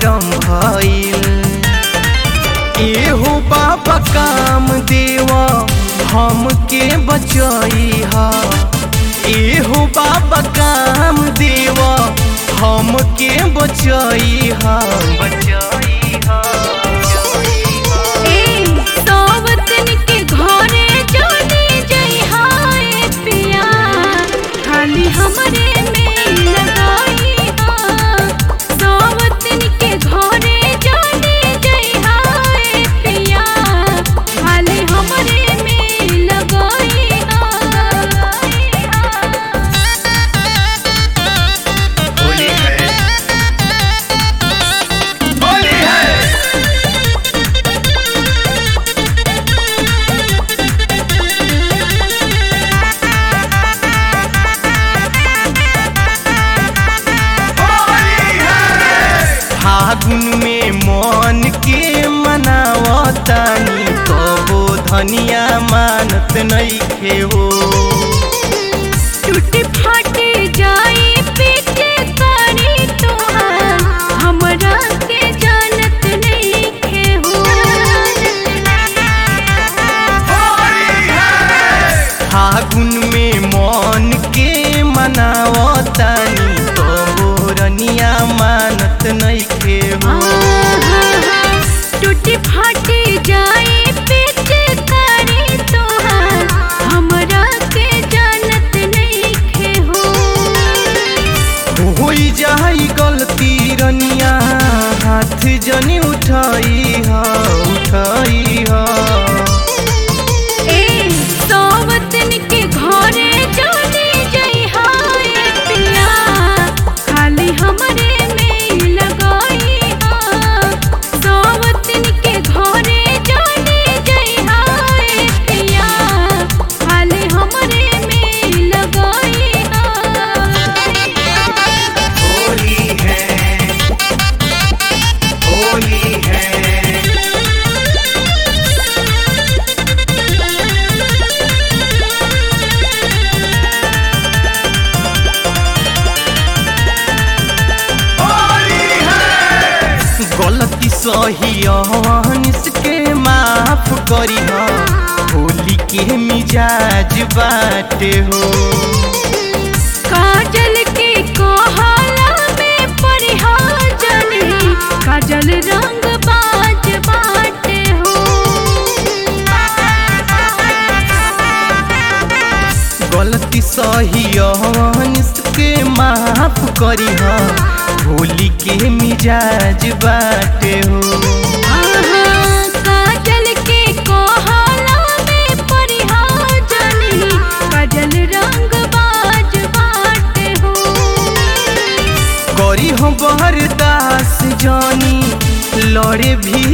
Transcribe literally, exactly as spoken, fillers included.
करम भइल। एहो बाबा काम देवा हमके बचइहा, एहो बाबा काम देवा हमके बचइहा बचइहा। ए सावतन के घरे जाने जइहा ए पिया, खाली हमरे में लगाइहा। सावतन के घरे जाने जइहा ए पिया, खाली हमरे में लगाइहा। होली है, होली है। फागुन में मन के मनावतानी, कबो धनिया मानत नइखे हो। टूट फाट जाई पीछे करी तोहार, हमरा के जानत नइखे हो। फागुन में मन के मनावतानी, कबो रनिया मानत नइखे हो। टूट फाट जाई पीछे करी तोहार, हमरा के जानत नइखे हो। होई जाई गलती रनिया, हाथ जनी उठाई हा उठाई हा। ए सावतन के घरे जाने जइहा ए पिया, खाली हमरे में लगाइहा। सावतन के घरे जाने जइहा ए पिया, खाली हमरे में लगाइहा। होली है, होली है। गलती सही के माफ करिहा, होली के मिजाज बाटे हो। काजल के कोहाला में परिहा जनी, काजल रंग बाज बाटे हो। गलती सही के माफ करिहा, होली के मिजाज बाटे हो। आहा, काजल के कोहाला में परिहा जनी, काजल रंग बाज बाटे हो। करी हो बरदास जानी, लड़े भी